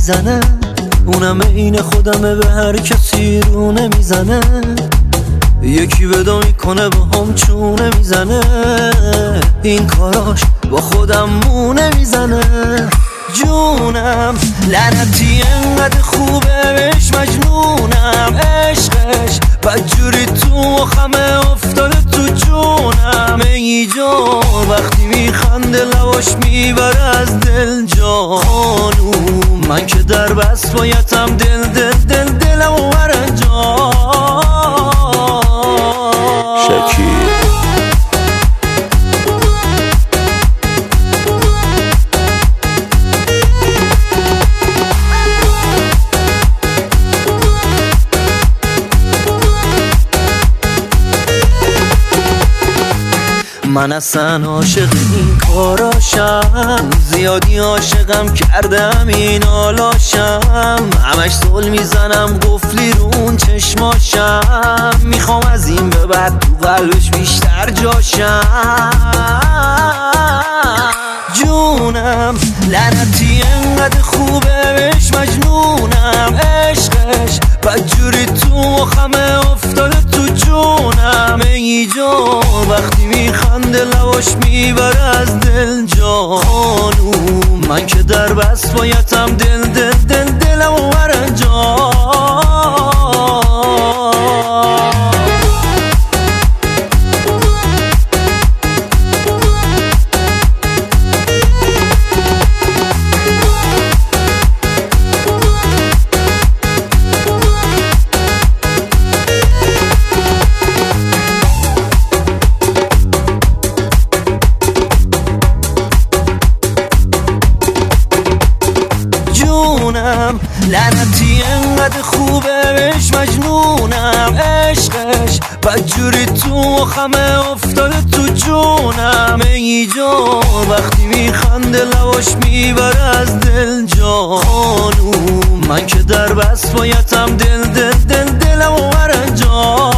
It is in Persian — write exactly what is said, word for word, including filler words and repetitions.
میزنه، اونم این خودمه به هر کسی رو نمیزنه. یکی ودا میکنه با هم چونه میزنه، این کاراش با خودم مونه میزنه. جونم لعنتی انقدر خوبه بهش مجنونم، عشقش بدجوری تو مخمه افتاده تو جونم. ای جان وقتی میخنده لواش میبره از دل جانو، من که در بس بایدم دل دل دل دلم و برنجان شکی. من اصلا عاشق این کاراشم، زیادی عاشقم کردم این آلاشم. همش زل میزنم قفلی رو اون چشماشم، میخوام از این به بعد تو قلبش بیشتر جاشم. جونم لعنتی انقدر خوبه بهش مجنونم، عشقش بدجوری تو مخمه افتاده تو جونم. ای جان وقتی میخنده لواش میبره از دل جانو، من که در بس بایدم دل دل دل دلم و برنجان. لعنتی انقدر خوبه بهش مجنونم، عشقش بدجوری تو مخمه افتاده تو جونم. ای جان وقتی میخنده لواش میبره از دل جانو، من که در بس بایدم دل دل دل دلم و برنجان.